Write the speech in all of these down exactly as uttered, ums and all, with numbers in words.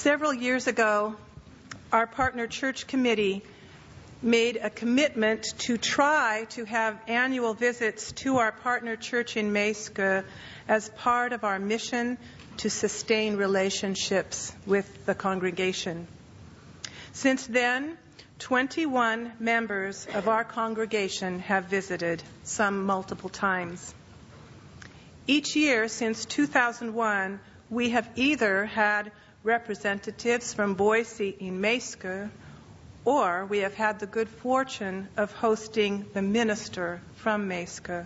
Several years ago, our partner church committee made a commitment to try to have annual visits to our partner church in Meiske as part of our mission to sustain relationships with the congregation. Since then, twenty-one members of our congregation have visited, some multiple times. Each year since two thousand one, we have either had representatives from Boise in Meiske, or we have had the good fortune of hosting the minister from Meiske.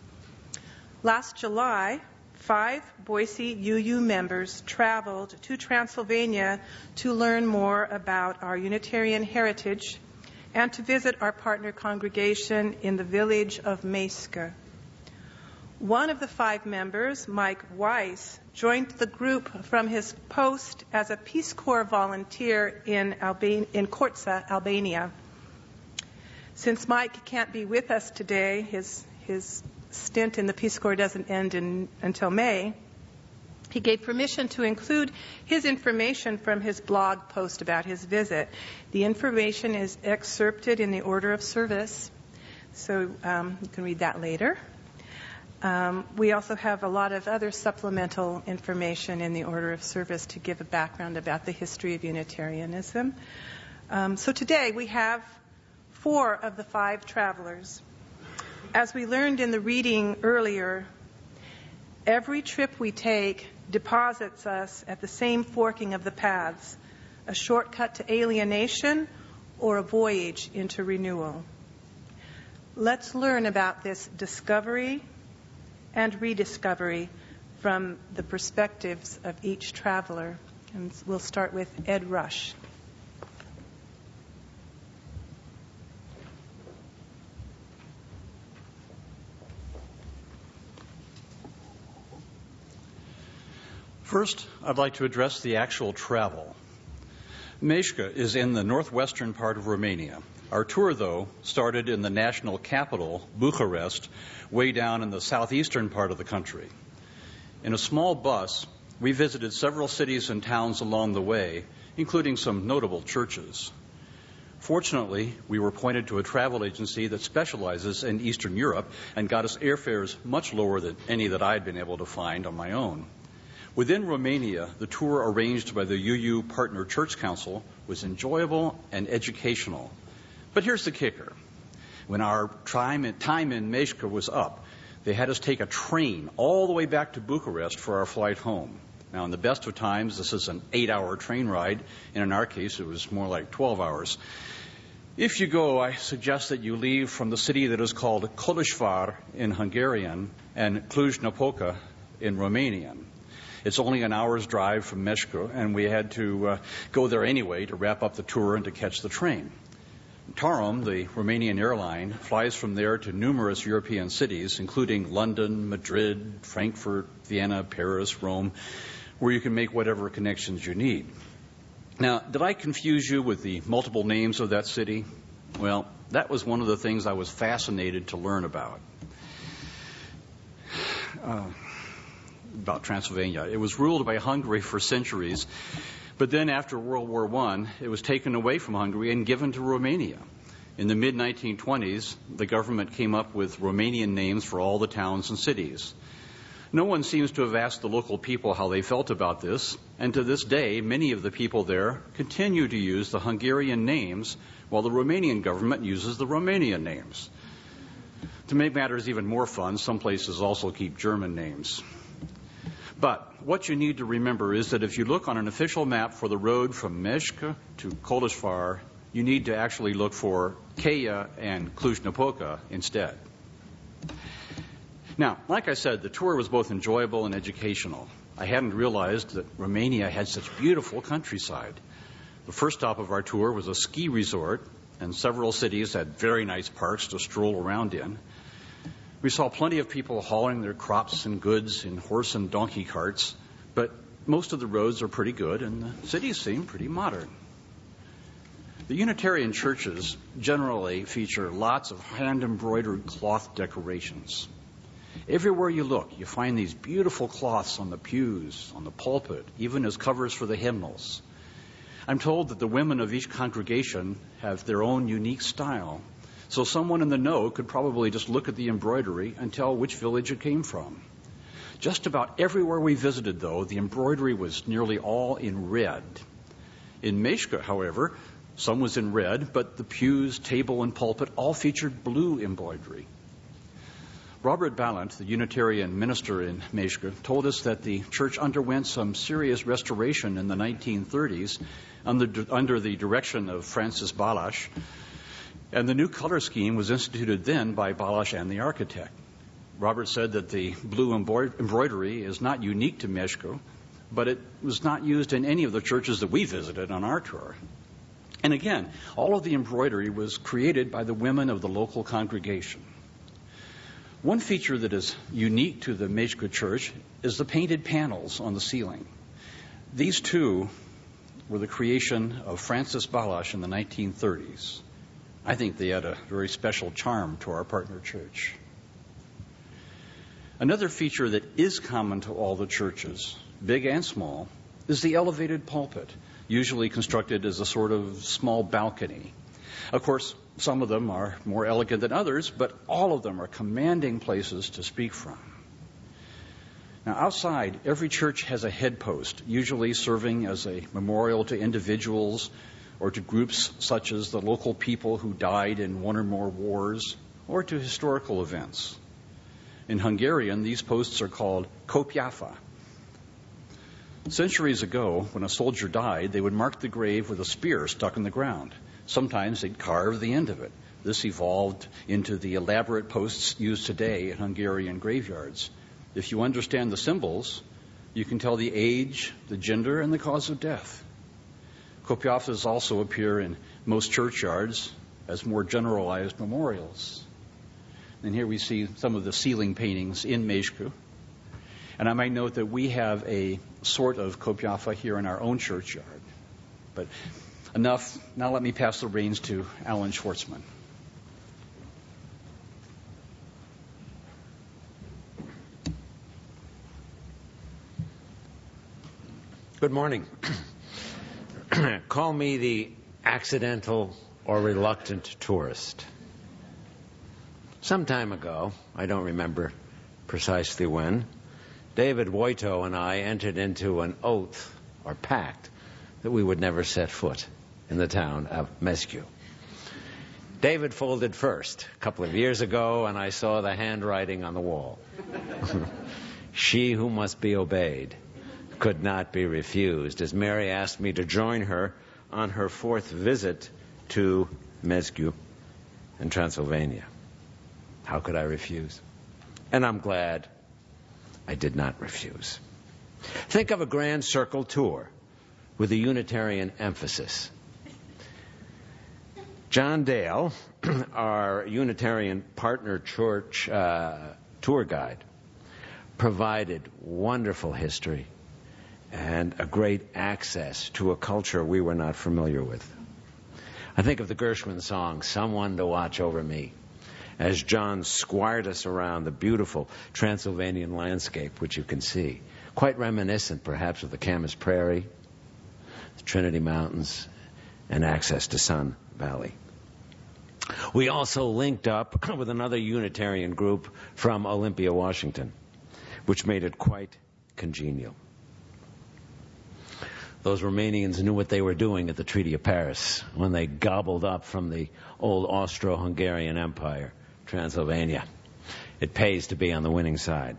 Last July, five Boise U U members traveled to Transylvania to learn more about our Unitarian heritage and to visit our partner congregation in the village of Meiske. One of the five members, Mike Weiss, joined the group from his post as a Peace Corps volunteer in, Alban- in Korça, Albania. Since Mike can't be with us today, his, his stint in the Peace Corps doesn't end in, until May, he gave permission to include his information from his blog post about his visit. The information is excerpted in the order of service, so um, you can read that later. Um, we also have a lot of other supplemental information in the order of service to give a background about the history of Unitarianism. Um, so today we have four of the five travelers. As we learned in the reading earlier, every trip we take deposits us at the same forking of the paths, a shortcut to alienation or a voyage into renewal. Let's learn about this discovery and rediscovery from the perspectives of each traveler. And we'll start with Ed Rush. First, I'd like to address the actual travel. Meiske is in the northwestern part of Romania. Our tour, though, started in the national capital, Bucharest, way down in the southeastern part of the country. In a small bus, we visited several cities and towns along the way, including some notable churches. Fortunately, we were pointed to a travel agency that specializes in Eastern Europe and got us airfares much lower than any that I'd been able to find on my own. Within Romania, the tour arranged by the U U Partner Church Council was enjoyable and educational. But here's the kicker. When our time in, time in Meiske was up, they had us take a train all the way back to Bucharest for our flight home. Now, in the best of times, this is an eight-hour train ride, and in our case, it was more like twelve hours. If you go, I suggest that you leave from the city that is called Kolozsvár in Hungarian and Cluj-Napoca in Romanian. It's only an hour's drive from Meiske, and we had to uh, go there anyway to wrap up the tour and to catch the train. Tarom, the Romanian airline, flies from there to numerous European cities, including London, Madrid, Frankfurt, Vienna, Paris, Rome, where you can make whatever connections you need. Now, did I confuse you with the multiple names of that city? Well, that was one of the things I was fascinated to learn about. Uh, about Transylvania. It was ruled by Hungary for centuries. But then after World War One, it was taken away from Hungary and given to Romania. In the mid nineteen twenties, the government came up with Romanian names for all the towns and cities. No one seems to have asked the local people how they felt about this, and to this day, many of the people there continue to use the Hungarian names while the Romanian government uses the Romanian names. To make matters even more fun, some places also keep German names. But what you need to remember is that if you look on an official map for the road from Meiske to Kolozsvár, you need to actually look for Cheia and Cluj-Napoca instead. Now, like I said, the tour was both enjoyable and educational. I hadn't realized that Romania had such beautiful countryside. The first stop of our tour was a ski resort, and several cities had very nice parks to stroll around in. We saw plenty of people hauling their crops and goods in horse and donkey carts, but most of the roads are pretty good and the cities seem pretty modern. The Unitarian churches generally feature lots of hand-embroidered cloth decorations. Everywhere you look, you find these beautiful cloths on the pews, on the pulpit, even as covers for the hymnals. I'm told that the women of each congregation have their own unique style, so someone in the know could probably just look at the embroidery and tell which village it came from. Just about everywhere we visited, though, the embroidery was nearly all in red. In Meshka, however, some was in red, but the pews, table, and pulpit all featured blue embroidery. Robert Ballant, the Unitarian minister in Meshka, told us that the church underwent some serious restoration in the nineteen thirties under, under the direction of Francis Balash, and the new color scheme was instituted then by Balash and the architect. Robert said that the blue embroidery is not unique to Meshka, but it was not used in any of the churches that we visited on our tour. And again, all of the embroidery was created by the women of the local congregation. One feature that is unique to the Meshka church is the painted panels on the ceiling. These two were the creation of Francis Balash in the nineteen thirties. I think they had a very special charm to our partner church. Another feature that is common to all the churches, big and small, is the elevated pulpit, usually constructed as a sort of small balcony. Of course, some of them are more elegant than others, but all of them are commanding places to speak from. Now, outside, every church has a head post, usually serving as a memorial to individuals or to groups such as the local people who died in one or more wars, or to historical events. In Hungarian, these posts are called kopyafa. Centuries ago, when a soldier died, they would mark the grave with a spear stuck in the ground. Sometimes they'd carve the end of it. This evolved into the elaborate posts used today in Hungarian graveyards. If you understand the symbols, you can tell the age, the gender, and the cause of death. Kopyafas also appear in most churchyards as more generalized memorials. And here we see some of the ceiling paintings in Meshku. And I might note that we have a sort of kopyafa here in our own churchyard. But enough. Now let me pass the reins to Alan Schwartzman. Good morning. Call me the accidental or reluctant tourist. Some time ago, I don't remember precisely when, David Woito and I entered into an oath or pact that we would never set foot in the town of Meshku. David folded first a couple of years ago, and I saw the handwriting on the wall. She who must be obeyed could not be refused, as Mary asked me to join her on her fourth visit to Meshku in Transylvania. How could I refuse? And I'm glad I did not refuse. Think of a Grand Circle tour with a Unitarian emphasis. John Dale, our Unitarian partner church uh, tour guide, provided wonderful history and a great access to a culture we were not familiar with. I think of the Gershwin song, Someone to Watch Over Me, as John squired us around the beautiful Transylvanian landscape, which you can see, quite reminiscent perhaps of the Camas Prairie, the Trinity Mountains, and access to Sun Valley. We also linked up with another Unitarian group from Olympia, Washington, which made it quite congenial. Those Romanians knew what they were doing at the Treaty of Paris when they gobbled up from the old Austro-Hungarian Empire, Transylvania. It pays to be on the winning side.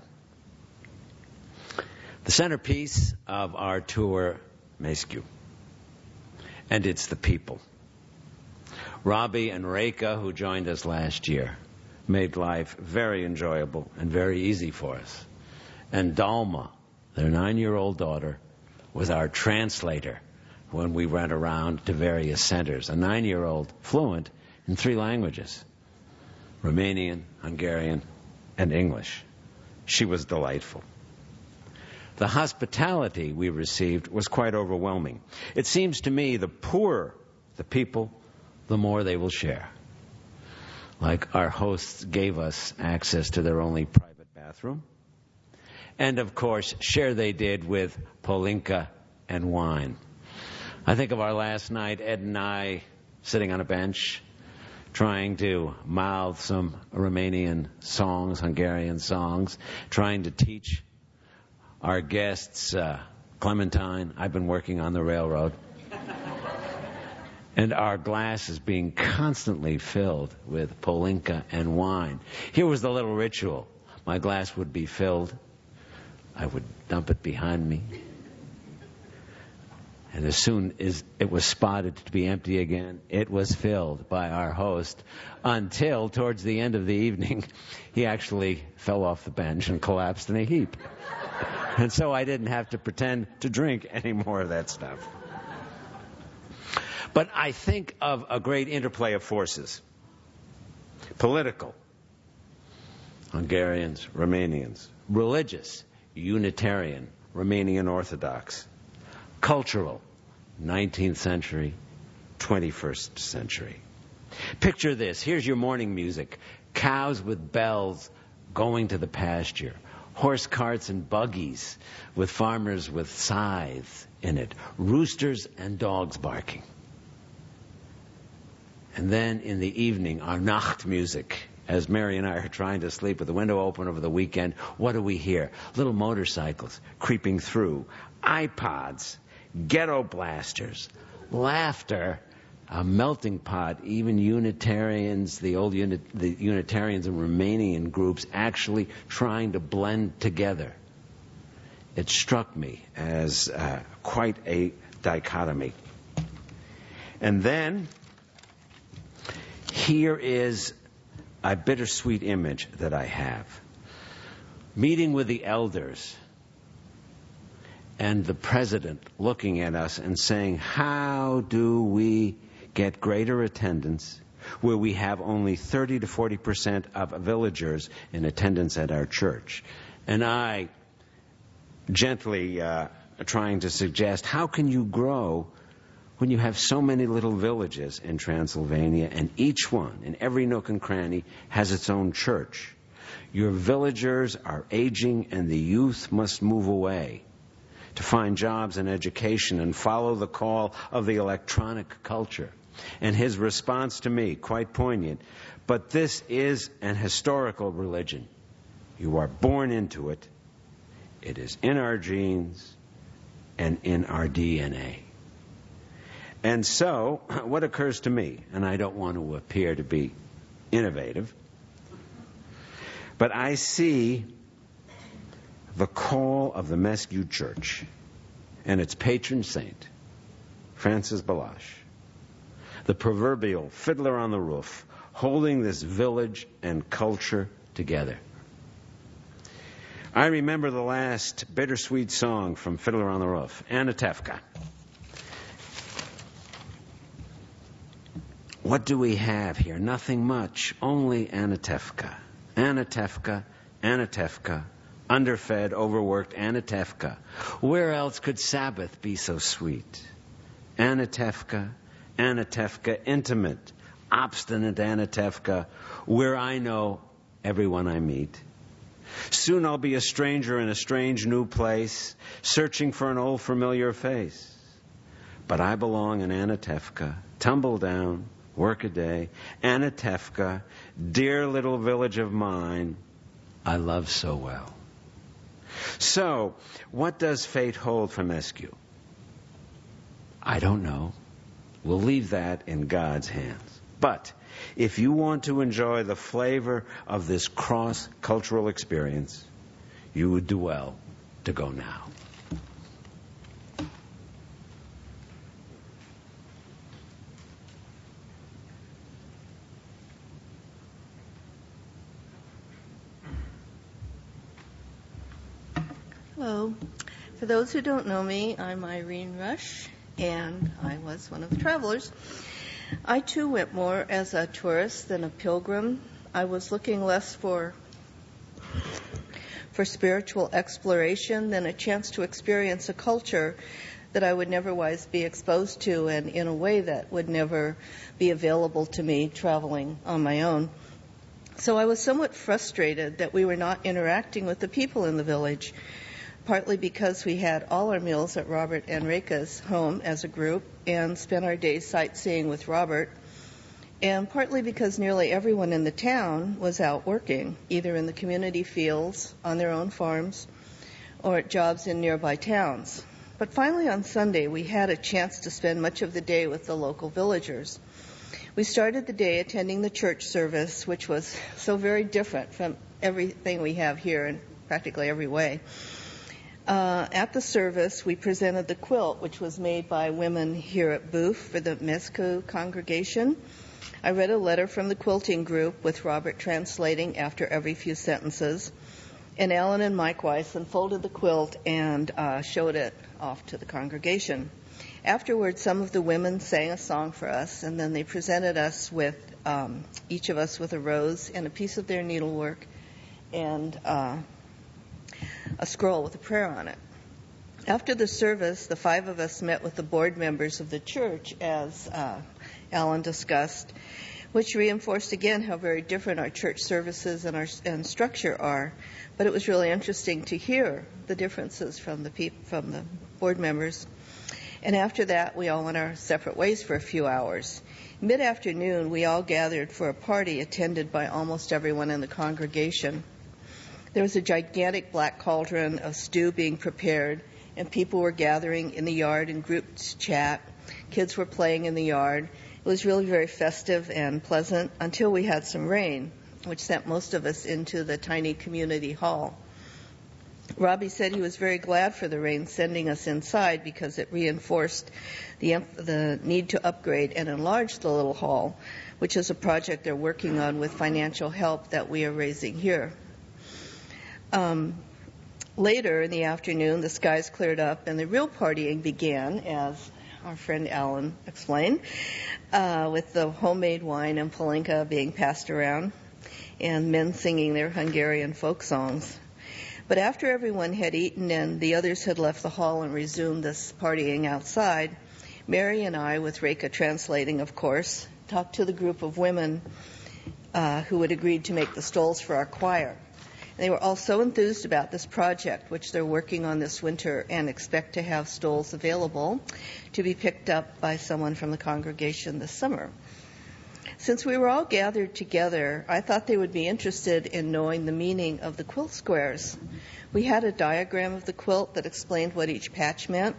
The centerpiece of our tour, Meshku, and it's the people. Robbie and Reka, who joined us last year, made life very enjoyable and very easy for us. And Dalma, their nine-year-old daughter, was our translator when we went around to various centers. A nine-year-old fluent in three languages, Romanian, Hungarian, and English. She was delightful. The hospitality we received was quite overwhelming. It seems to me the poorer the people, the more they will share. Like our hosts gave us access to their only private bathroom. And of course, share they did with Polinka and wine. I think of our last night, Ed and I sitting on a bench, trying to mouth some Romanian songs, Hungarian songs, trying to teach our guests uh, Clementine. I've been working on the railroad. And our glass is being constantly filled with Polinka and wine. Here was the little ritual. My glass would be filled. I would dump it behind me. And as soon as it was spotted to be empty again, it was filled by our host until, towards the end of the evening, he actually fell off the bench and collapsed in a heap. And so I didn't have to pretend to drink any more of that stuff. But I think of a great interplay of forces. Political, Hungarians, Romanians. Religious, Unitarian, Romanian Orthodox. Cultural, nineteenth century, twenty-first century. Picture this. Here's your morning music. Cows with bells going to the pasture. Horse carts and buggies with farmers with scythes in it. Roosters and dogs barking. And then in the evening, our Nacht music. As Mary and I are trying to sleep with the window open over the weekend, what do we hear? Little motorcycles creeping through. iPods. Ghetto blasters. Laughter. A melting pot. Even Unitarians, the old unit, the Unitarians and Romanian groups actually trying to blend together. It struck me as uh, quite a dichotomy. And then here is a bittersweet image that I have. Meeting with the elders and the president looking at us and saying, how do we get greater attendance where we have only thirty to forty percent of villagers in attendance at our church? And I gently uh, trying to suggest, how can you grow when you have so many little villages in Transylvania, and each one, in every nook and cranny, has its own church? Your villagers are aging, and the youth must move away to find jobs and education and follow the call of the electronic culture. And his response to me, quite poignant, but this is an historical religion. You are born into it. It is in our genes and in our D N A. And so, what occurs to me, and I don't want to appear to be innovative, but I see the call of the Mesgue Church and its patron saint, Francis Balash, the proverbial fiddler on the roof, holding this village and culture together. I remember the last bittersweet song from Fiddler on the Roof, Anatevka. What do we have here? Nothing much, only Anatevka. Anatevka, Anatevka, underfed, overworked Anatevka. Where else could Sabbath be so sweet? Anatevka, Anatevka, intimate, obstinate Anatevka, where I know everyone I meet. Soon I'll be a stranger in a strange new place, searching for an old familiar face. But I belong in Anatevka, tumble down, work a day, Anatevka, dear little village of mine, I love so well. So, what does fate hold for Mesgue? I don't know. We'll leave that in God's hands. But if you want to enjoy the flavor of this cross-cultural experience, you would do well to go now. Hello. For those who don't know me, I'm Irene Rush, and I was one of the travelers. I too went more as a tourist than a pilgrim. I was looking less for for spiritual exploration than a chance to experience a culture that I would nevertheless be exposed to, and in a way that would never be available to me traveling on my own. So I was somewhat frustrated that we were not interacting with the people in the village. partly because we had all our meals at Robert and Reka's home as a group and spent our days sightseeing with Robert, and partly because nearly everyone in the town was out working, either in the community fields, on their own farms, or at jobs in nearby towns. But finally on Sunday, we had a chance to spend much of the day with the local villagers. We started the day attending the church service, which was so very different from everything we have here in practically every way. Uh, at the service, we presented the quilt, which was made by women here at Booth for the Mezco congregation. I read a letter from the quilting group with Robert translating after every few sentences. And Alan and Mike Weiss unfolded the quilt and uh, showed it off to the congregation. Afterwards, some of the women sang a song for us, and then they presented us with, um, each of us with a rose and a piece of their needlework and uh, a scroll with a prayer on it. After the service, the five of us met with the board members of the church, as uh, Alan discussed, which reinforced again how very different our church services and our and structure are. But it was really interesting to hear the differences from the peop- from the board members. And after that, we all went our separate ways for a few hours. Mid-afternoon, we all gathered for a party attended by almost everyone in the congregation. There was a gigantic black cauldron of stew being prepared, and people were gathering in the yard in groups chat. Kids were playing in the yard. It was really very festive and pleasant until we had some rain, which sent most of us into the tiny community hall. Robbie said he was very glad for the rain sending us inside because it reinforced the, the need to upgrade and enlarge the little hall, which is a project they're working on with financial help that we are raising here. Um, later in the afternoon, the skies cleared up and the real partying began, as our friend Alan explained, uh, with the homemade wine and palinka being passed around and men singing their Hungarian folk songs. But after everyone had eaten and the others had left the hall and resumed this partying outside, Mary and I, with Reka translating, of course, talked to the group of women uh, who had agreed to make the stoles for our choir. They were all so enthused about this project, which they're working on this winter, and expect to have stoles available to be picked up by someone from the congregation this summer. Since we were all gathered together, I thought they would be interested in knowing the meaning of the quilt squares. We had a diagram of the quilt that explained what each patch meant,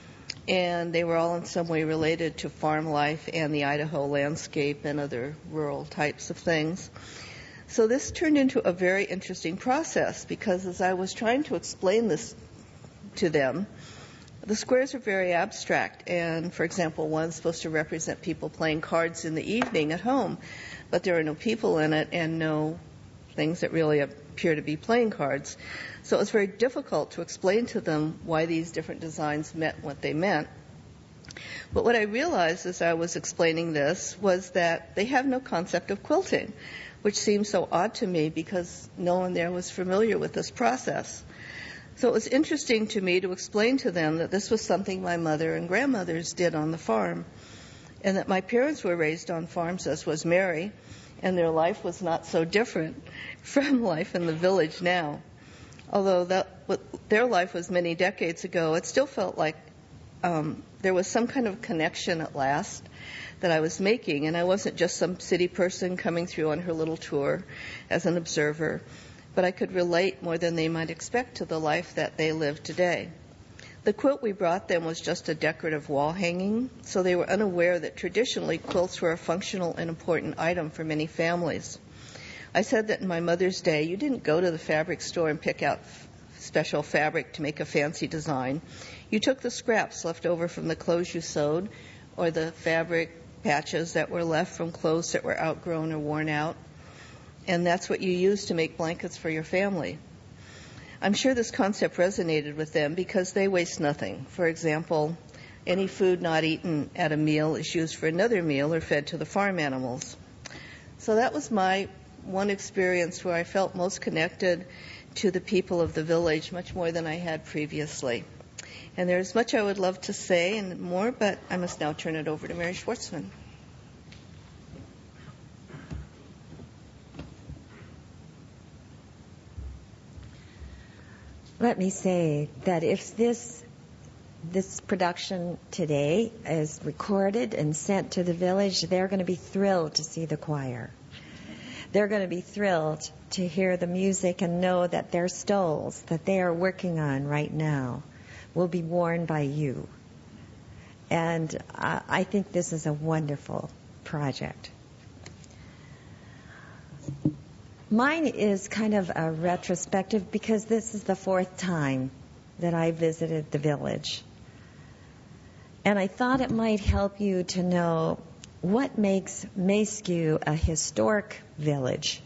and they were all in some way related to farm life and the Idaho landscape and other rural types of things. So this turned into a very interesting process because as I was trying to explain this to them, the squares are very abstract, and, for example, one's supposed to represent people playing cards in the evening at home, but there are no people in it and no things that really appear to be playing cards. So it was very difficult to explain to them why these different designs meant what they meant. But what I realized as I was explaining this was that they have no concept of quilting, which seemed so odd to me because no one there was familiar with this process. So it was interesting to me to explain to them that this was something my mother and grandmothers did on the farm, and that my parents were raised on farms, as was Mary, and their life was not so different from life in the village now. Although that, what their life was many decades ago, it still felt like um, there was some kind of connection at last that I was making, and I wasn't just some city person coming through on her little tour as an observer, but I could relate more than they might expect to the life that they live today. The quilt we brought them was just a decorative wall hanging, so they were unaware that traditionally quilts were a functional and important item for many families. I said that in my mother's day, you didn't go to the fabric store and pick out f- special fabric to make a fancy design. You took the scraps left over from the clothes you sewed, or the fabric patches that were left from clothes that were outgrown or worn out, and that's what you used to make blankets for your family. I'm sure this concept resonated with them because they waste nothing. For example, any food not eaten at a meal is used for another meal or fed to the farm animals. So that was my one experience where I felt most connected to the people of the village, much more than I had previously. And there's much I would love to say and more, but I must now turn it over to Mary Schwartzman. let me say that if this this production today is recorded and sent to the village, they're going to be thrilled to see the choir. They're going to be thrilled to hear the music and know that their stoles that they are working on right now will be worn by you. And uh, I think this is a wonderful project. Mine is kind of a retrospective because this is the fourth time that I visited the village. And I thought it might help you to know what makes Maescu a historic village.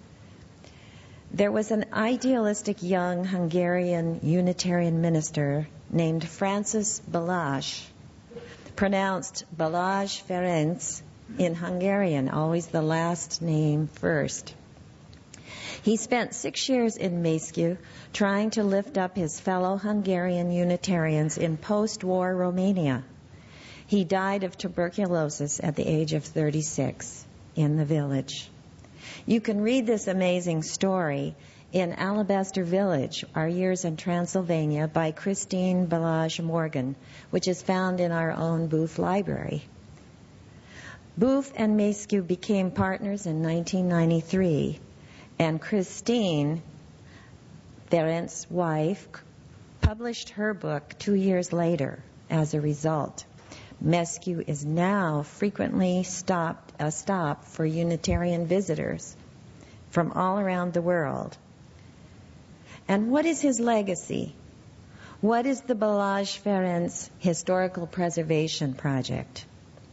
There was an idealistic young Hungarian Unitarian minister named Francis Balázs, pronounced Balázs Ferenc in Hungarian, always the last name first. He spent six years in Maescu trying to lift up his fellow Hungarian Unitarians in post-war Romania. He died of tuberculosis at the age of thirty-six in the village. You can read this amazing story in Alabaster Village, Our Years in Transylvania by Christine Balázs Morgan, which is found in our own Booth Library. Booth and Maescu became partners in nineteen ninety-three, and Christine, Ferenc's wife, published her book two years later as a result. Maescu is now frequently stopped, a stop for Unitarian visitors from all around the world. And what is his legacy? What is the Balázs Ferenc Historical Preservation Project?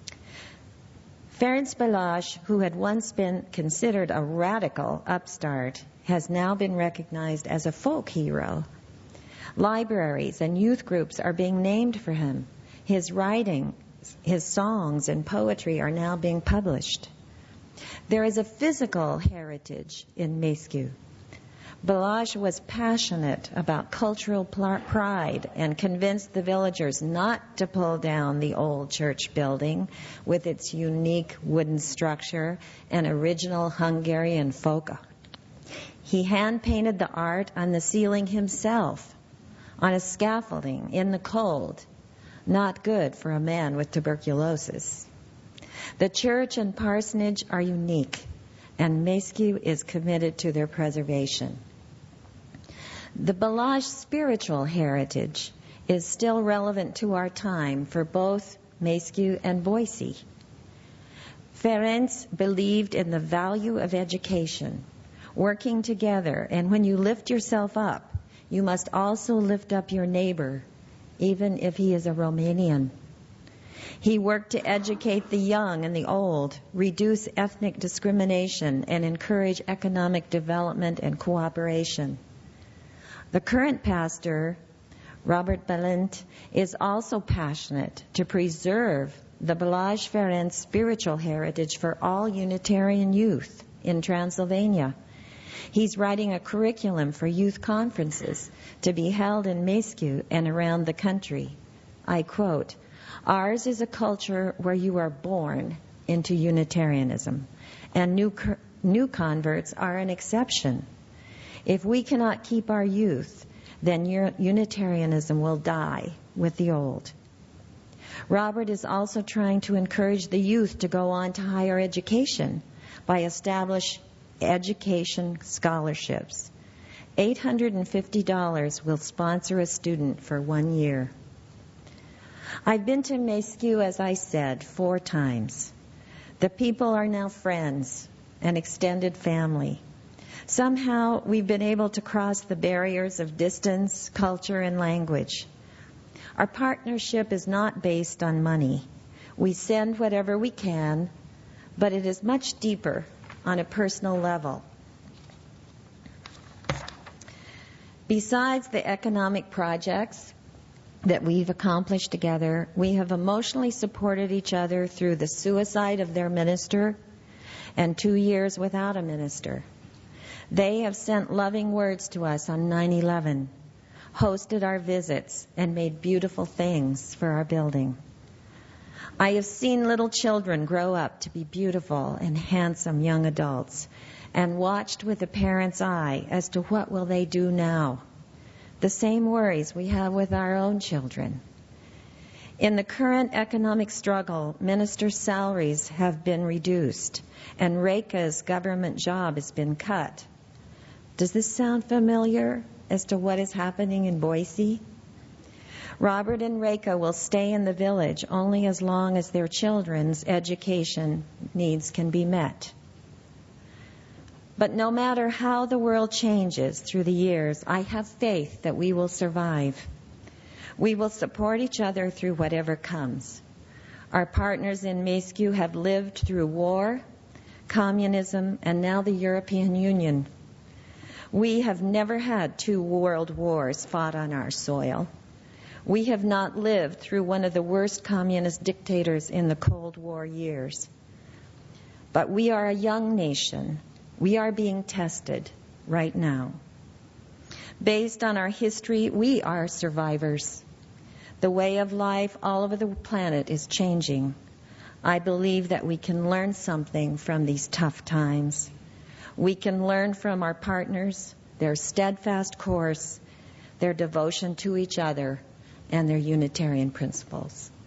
Ferenc Balázs, who had once been considered a radical upstart, has now been recognized as a folk hero. Libraries and youth groups are being named for him. His writing, his songs and poetry are now being published. There is a physical heritage in Maescu. Balázs was passionate about cultural pride and convinced the villagers not to pull down the old church building with its unique wooden structure and original Hungarian folk. He hand-painted the art on the ceiling himself, on a scaffolding in the cold. Not good for a man with tuberculosis. The church and parsonage are unique, and Maescu is committed to their preservation. The Balázs spiritual heritage is still relevant to our time for both Maescu and Boise. Ferenc believed in the value of education, working together, and when you lift yourself up, you must also lift up your neighbor, even if he is a Romanian. He worked to educate the young and the old, reduce ethnic discrimination, and encourage economic development and cooperation. The current pastor, Robert Balint, is also passionate to preserve the Balázs Ferenc spiritual heritage for all Unitarian youth in Transylvania. He's writing a curriculum for youth conferences to be held in Maescu and around the country. I quote, "Ours is a culture where you are born into Unitarianism, and new, new converts are an exception. If we cannot keep our youth, then Unitarianism will die with the old." Robert is also trying to encourage the youth to go on to higher education by establishing education scholarships. eight hundred fifty dollars will sponsor a student for one year. I've been to Maescu, as I said, four times. The people are now friends and extended family. Somehow we've been able to cross the barriers of distance, culture, and language. Our partnership is not based on money. We send whatever we can, but it is much deeper on a personal level. Besides the economic projects that we've accomplished together, we have emotionally supported each other through the suicide of their minister and two years without a minister. They have sent loving words to us on nine eleven, hosted our visits, and made beautiful things for our building. I have seen little children grow up to be beautiful and handsome young adults, and watched with a parent's eye as to what will they do now. the same worries we have with our own children. In the current economic struggle, ministers' salaries have been reduced, and Reka's government job has been cut. Does this sound familiar as to what is happening in Boise? Robert and Reka will stay in the village only as long as their children's education needs can be met. But no matter how the world changes through the years, I have faith that we will survive. We will support each other through whatever comes. Our partners in Maescu have lived through war, communism, and now the European Union. We have never had two world wars fought on our soil. We have not lived through one of the worst communist dictators in the Cold War years. But we are a young nation. We are being tested right now. Based on our history, we are survivors. The way of life all over the planet is changing. I believe that we can learn something from these tough times. We can learn from our partners, their steadfast course, their devotion to each other, and their Unitarian principles.